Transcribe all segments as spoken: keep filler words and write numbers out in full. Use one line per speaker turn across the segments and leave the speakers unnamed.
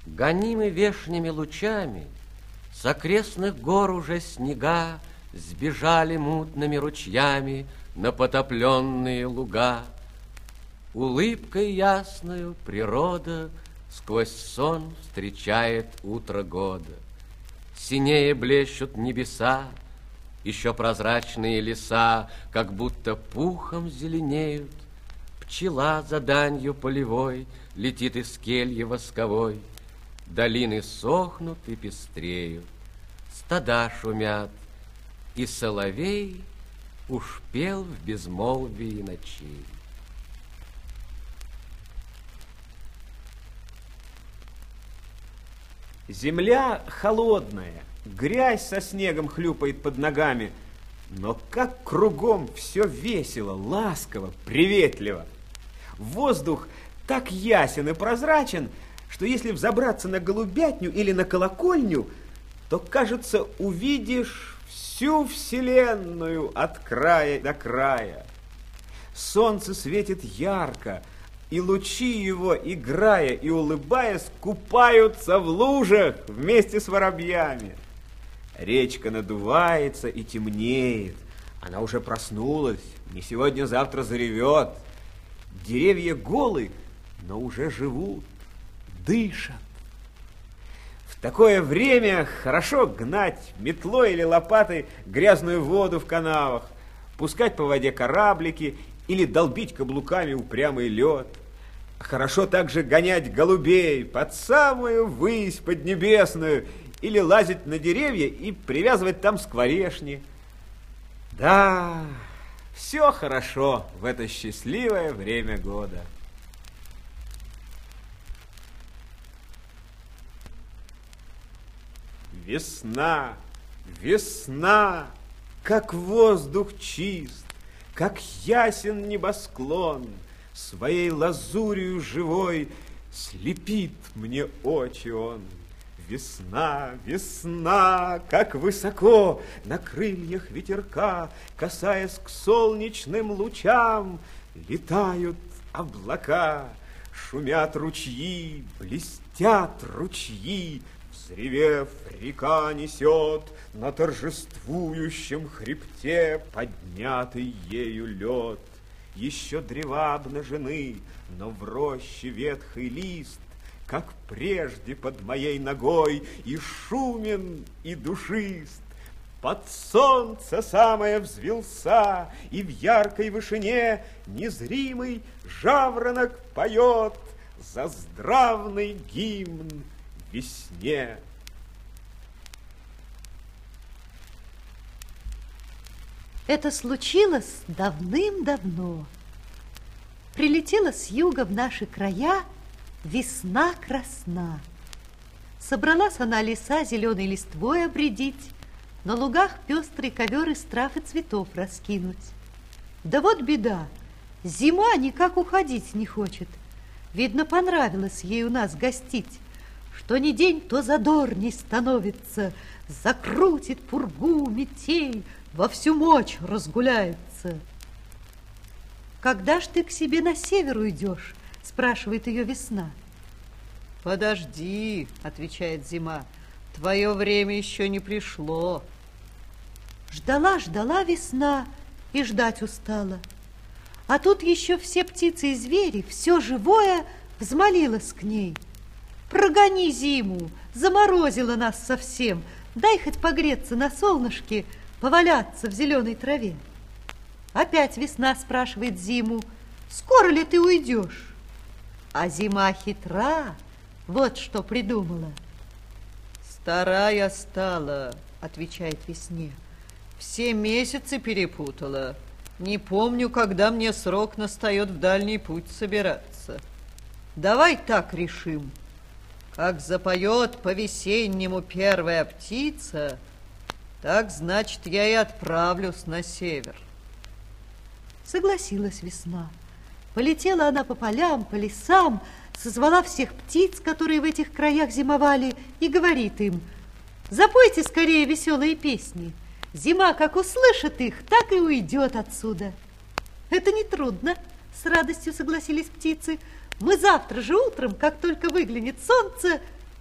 Гонимы вешними лучами, с окрестных гор уже снега сбежали мутными ручьями на потопленные луга. Улыбкой ясною природа сквозь сон встречает утро года. Синее блещут небеса, еще прозрачные леса, как будто пухом зеленеют. Пчела за данью полевой летит из кельи восковой. Долины сохнут и пестреют, стада шумят, и соловей уж пел в безмолвии ночей.
Земля холодная, грязь со снегом хлюпает под ногами, но как кругом все весело, ласково, приветливо. Воздух так ясен и прозрачен, что если взобраться на голубятню или на колокольню, то, кажется, увидишь всю вселенную от края до края. Солнце светит ярко, и лучи его, играя и улыбаясь, купаются в лужах вместе с воробьями. Речка надувается и темнеет. Она уже проснулась, не сегодня-завтра заревет. Деревья голы, но уже живут, дышат. В такое время хорошо гнать метлой или лопатой грязную воду в канавах, пускать по воде кораблики или долбить каблуками упрямый лед. Хорошо также гонять голубей под самую высь поднебесную или лазить на деревья и привязывать там скворечни. Да, все хорошо в это счастливое время года. Весна, весна, как воздух чист, как ясен небосклон, своей лазурью живой слепит мне очи он. Весна, весна, как высоко на крыльях ветерка, касаясь к солнечным лучам, летают облака, шумят ручьи, блестят ручьи, взревев, река несет на торжествующем хребте поднятый ею лед. Еще древа обнажены, но в роще ветхий лист, как прежде под моей ногой, и шумен, и душист. Под солнце самое взвился, и в яркой вышине незримый жаворонок поет заздравный гимн весне.
Это случилось давным-давно. Прилетела с юга в наши края весна красна. Собралась она леса зеленой листвой обредить, на лугах пестрый ковер из трав и цветов раскинуть. Да вот беда, зима никак уходить не хочет. Видно, понравилось ей у нас гостить, что ни день, то задорней становится, закрутит пургу, метель, во всю мочь разгуляется. «Когда ж ты к себе на север уйдешь?» – спрашивает ее весна.
«Подожди», – отвечает зима, – «твое время еще не пришло».
Ждала, ждала весна и ждать устала. А тут еще все птицы и звери, все живое взмолилось к ней. «Прогони зиму, заморозила нас совсем, дай хоть погреться на солнышке, поваляться в зеленой траве». Опять весна спрашивает зиму: «Скоро ли ты уйдешь?» А зима хитра, вот что придумала.
«Стара я стала», — отвечает весне, — «все месяцы перепутала. Не помню, когда мне срок настает в дальний путь собираться. Давай так решим. Как запоет по-весеннему первая птица, так, значит, я и отправлюсь на север».
Согласилась весна. Полетела она по полям, по лесам, созвала всех птиц, которые в этих краях зимовали, и говорит им: «Запойте скорее веселые песни. Зима, как услышит их, так и уйдет отсюда». «Это нетрудно», — с радостью согласились птицы. «Мы завтра же утром, как только выглянет солнце,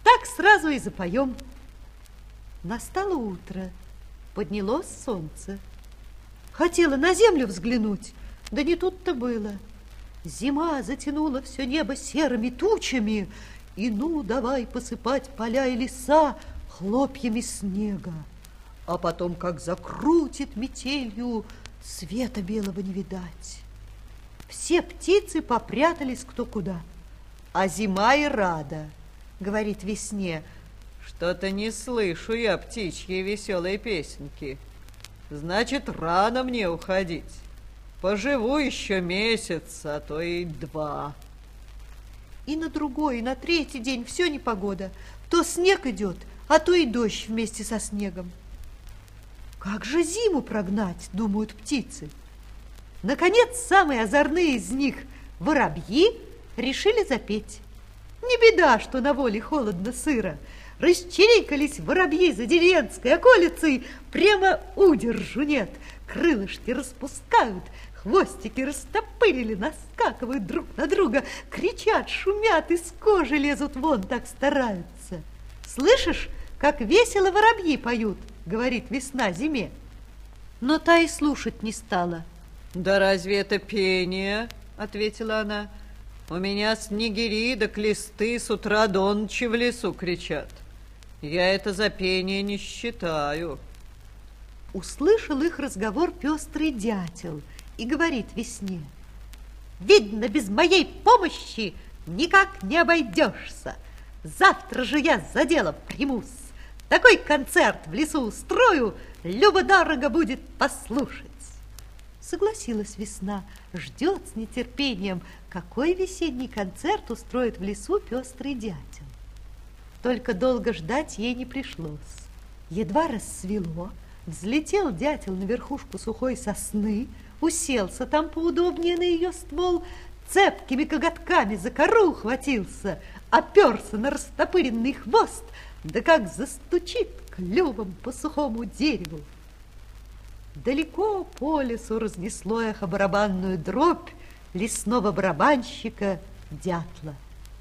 Так сразу и запоем. Настало утро, поднялось солнце. Хотела на землю взглянуть, да не тут-то было. Зима затянула все небо серыми тучами, и ну давай посыпать поля и леса хлопьями снега. А потом, как закрутит метелью, света белого не видать. Все птицы попрятались кто куда, а зима и рада, говорит весне:
что-то не слышу я птичьи веселые песенки. Значит, рано мне уходить. Поживу еще месяц, а то и два.
И на другой, и на третий день все непогода. То снег идет, а то и дождь вместе со снегом. Как же зиму прогнать, думают птицы. Наконец, самые озорные из них, воробьи, решили запеть. Не беда, что на воле холодно-сыро. Расчирикались воробьи за деревенской околицей, прямо удержу нет. Крылышки распускают, хвостики растопырили, наскакивают друг на друга, кричат, шумят, из кожи лезут вон, так стараются. Слышишь, как весело воробьи поют, говорит весна зиме. Но та и слушать не стала.
Да разве это пение? Ответила она. У меня снегири да клесты с утра до ночи в лесу кричат. Я это за пение не считаю.
Услышал их разговор пестрый дятел и говорит весне: видно, без моей помощи никак не обойдешься. Завтра же я за дело примусь. Такой концерт в лесу устрою, любо-дорого будет послушать. Согласилась весна, ждет с нетерпением, какой весенний концерт устроит в лесу пестрый дятел. Только долго ждать ей не пришлось. Едва рассвело, взлетел дятел на верхушку сухой сосны, уселся там поудобнее на ее ствол, цепкими коготками за кору ухватился, оперся на растопыренный хвост, да как застучит клювом по сухому дереву. Далеко по лесу разнесло эхо барабанную дробь лесного барабанщика дятла.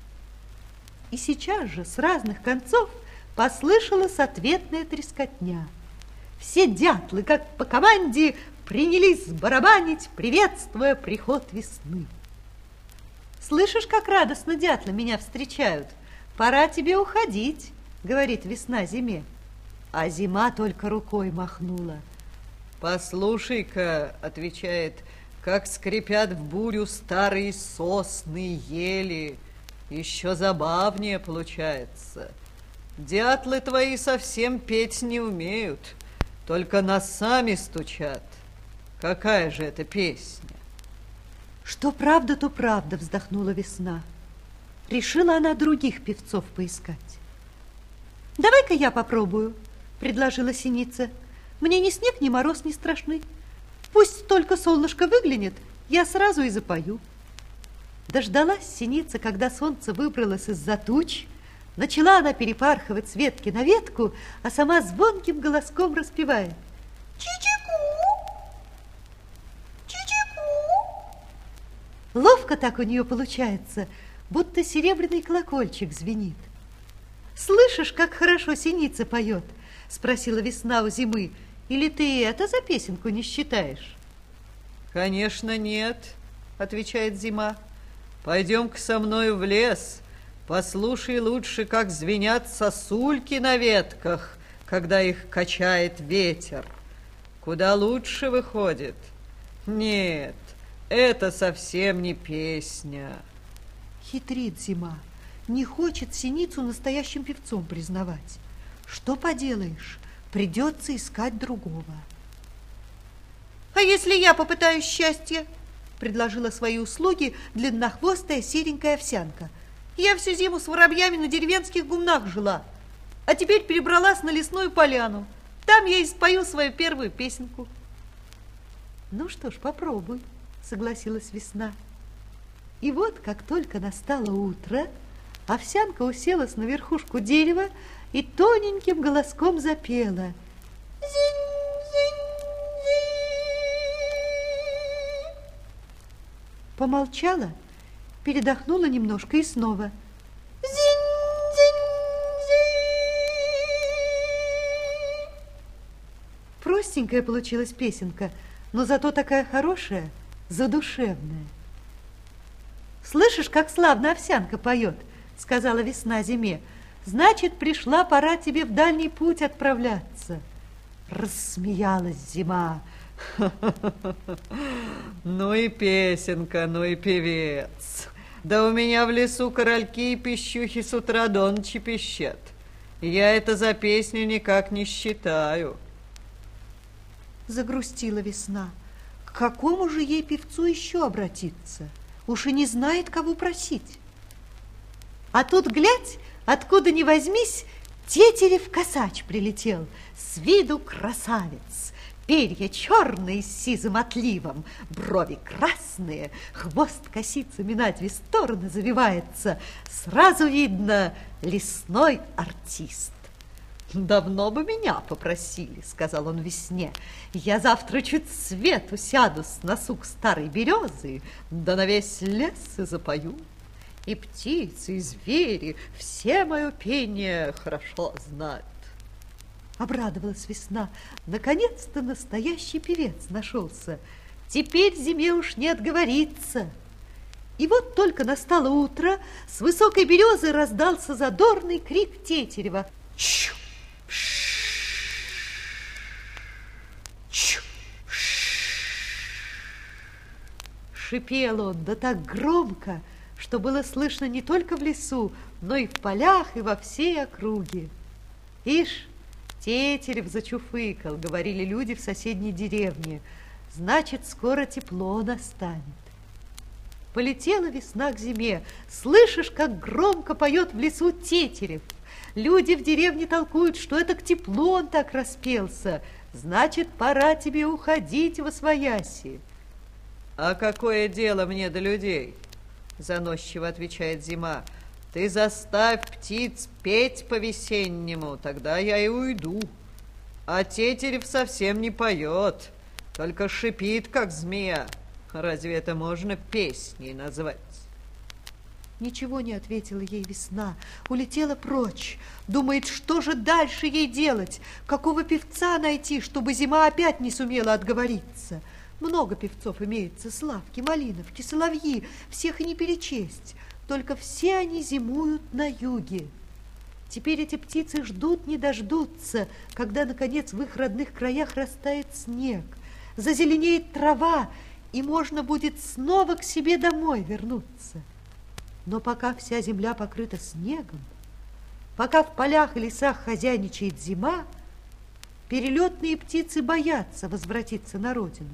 И сейчас же с разных концов послышалась ответная трескотня. Все дятлы, как по команде, принялись барабанить, приветствуя приход весны. Слышишь, как радостно дятлы меня встречают? Пора тебе уходить, говорит весна зиме. А зима только рукой махнула.
Послушай-ка, отвечает, как скрипят в бурю старые сосны, ели. Еще забавнее получается. Дятлы твои совсем петь не умеют, только носами стучат. Какая же это песня?
Что правда, то правда, вздохнула весна. Решила она других певцов поискать. Давай-ка я попробую, предложила синица. Мне ни снег, ни мороз не страшны. Пусть только солнышко выглянет, я сразу и запою. Дождалась синица, когда солнце выбралось из-за туч. Начала она перепархивать с ветки на ветку, а сама звонким голоском распевает: чи-чи-ку, чи-чи-ку. Ловко так у нее получается, будто серебряный колокольчик звенит. Слышишь, как хорошо синица поет? Спросила весна у зимы. Или ты это за песенку не считаешь?
Конечно, нет, отвечает зима. Пойдем-ка со мною в лес, послушай лучше, как звенят сосульки на ветках, когда их качает ветер. Куда лучше выходит. Нет, это совсем не песня.
Хитрит зима, не хочет синицу настоящим певцом признавать. Что поделаешь, придется искать другого. А если я попытаюсь счастья? Предложила свои услуги длиннохвостая серенькая овсянка. Я всю зиму с воробьями на деревенских гумнах жила, а теперь перебралась на лесную поляну. Там я и спою свою первую песенку. Ну что ж, попробуй, согласилась весна. И вот, как только настало утро, овсянка уселась на верхушку дерева и тоненьким голоском запела: помолчала, передохнула немножко и снова: зинь-зинь-зинь. простенькая получилась песенка, но зато такая хорошая, задушевная. «Слышишь, как славно Овсянка поет?» — сказала весна зиме. «Значит, пришла пора тебе в дальний путь отправляться». Рассмеялась зима.
Ну и песенка, ну и певец. Да у меня в лесу корольки и пищухи с утра до ночи пищат. Я это за песню никак не считаю.
Загрустила весна. К какому же ей певцу еще обратиться? Уж и не знает, кого просить. А тут, глядь, откуда ни возьмись, тетерев косач прилетел. С виду красавец. Перья черные с сизым отливом, брови красные, хвост косицами на две стороны завивается. Сразу видно лесной артист. «Давно бы меня попросили», — сказал он весне. «Я завтра чуть свету сяду с носу к старой березы, да на весь лес и запою. И птицы, и звери, все мое пение хорошо знают». Обрадовалась весна. Наконец-то настоящий певец нашелся. Теперь зиме уж не отговориться. И вот только настало утро, с высокой березы раздался задорный крик тетерева. Чу! Чу! Шипел он, да так громко, что было слышно не только в лесу, но и в полях, и во всей округе. Ишь, тетерев зачуфыкал, говорили люди в соседней деревне. Значит, скоро тепло настанет. Полетела весна к зиме. Слышишь, как громко поет в лесу тетерев. Люди в деревне толкуют, что это к теплу он так распелся. Значит, пора тебе уходить восвояси.
А какое дело мне до людей? Заносчиво отвечает зима. Ты заставь птиц петь по-весеннему, тогда я и уйду. А тетерев совсем не поет, только шипит, как змея. Разве это можно песней назвать?
Ничего не ответила ей весна, улетела прочь. Думает, что же дальше ей делать, какого певца найти, чтобы зима опять не сумела отговориться. Много певцов имеется, Славки, Малиновки, Соловьи, всех и не перечесть. Только все они зимуют на юге. Теперь эти птицы ждут, не дождутся, когда, наконец, в их родных краях растает снег, зазеленеет трава, и можно будет снова к себе домой вернуться. Но пока вся земля покрыта снегом, пока в полях и лесах хозяйничает зима, перелетные птицы боятся возвратиться на родину.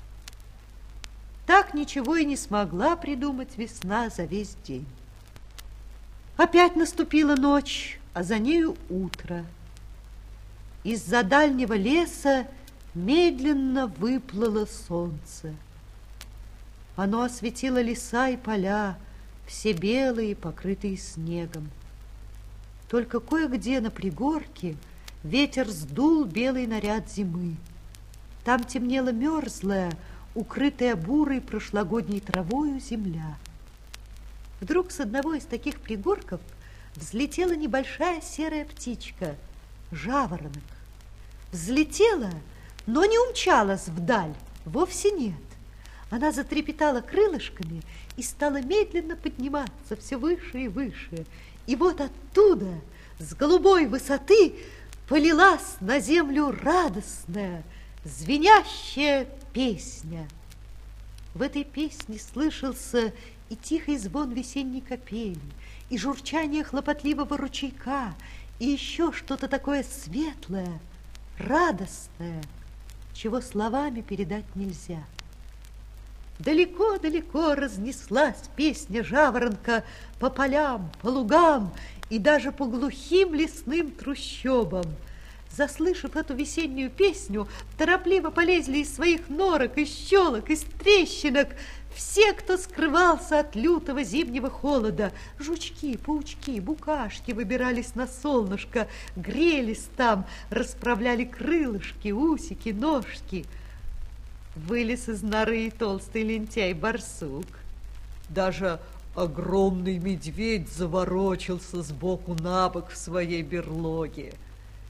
Так ничего и не смогла придумать весна за весь день. Опять наступила ночь, а за нею утро. Из-за дальнего леса медленно выплыло солнце. Оно осветило леса и поля, все белые, покрытые снегом. Только кое-где на пригорке ветер сдул белый наряд зимы. Там темнела мерзлая, укрытая бурой прошлогодней травою земля. Вдруг с одного из таких пригорков взлетела небольшая серая птичка, жаворонок. Взлетела, но не умчалась вдаль, вовсе нет. Она затрепетала крылышками и стала медленно подниматься все выше и выше. И вот оттуда, с голубой высоты, полилась на землю радостная, звенящая песня. В этой песне слышался и тихий звон весенней капели, и журчание хлопотливого ручейка, и еще что-то такое светлое, радостное, чего словами передать нельзя. Далеко-далеко разнеслась песня жаворонка по полям, по лугам и даже по глухим лесным трущобам. Заслышав эту весеннюю песню, торопливо полезли из своих норок, из щелок, из трещинок все, кто скрывался от лютого зимнего холода. Жучки, паучки, букашки выбирались на солнышко, грелись там, расправляли крылышки, усики, ножки. Вылез из норы и толстый лентяй-барсук. Даже огромный медведь заворочился сбоку на бок в своей берлоге.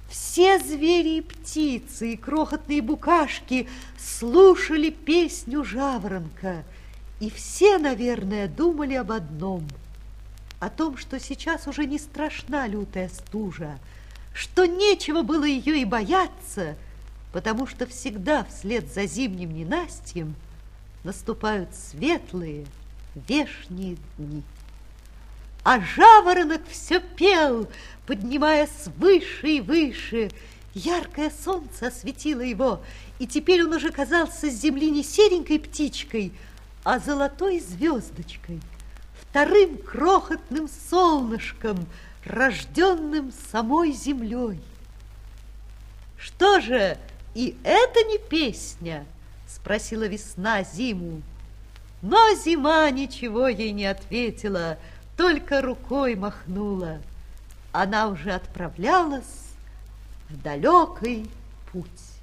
Все звери и птицы, и крохотные букашки слушали песню жаворонка, и все, наверное, думали об одном – о том, что сейчас уже не страшна лютая стужа, что нечего было ее и бояться, потому что всегда вслед за зимним ненастьем наступают светлые вешние дни. А жаворонок все пел, поднимаясь выше и выше. Яркое солнце осветило его, и теперь он уже казался с земли не серенькой птичкой, а золотой звездочкой, вторым крохотным солнышком, рожденным самой землей. «Что же, и это не песня?» — спросила весна зиму. Но зима ничего ей не ответила, только рукой махнула. Она уже отправлялась в далекий путь.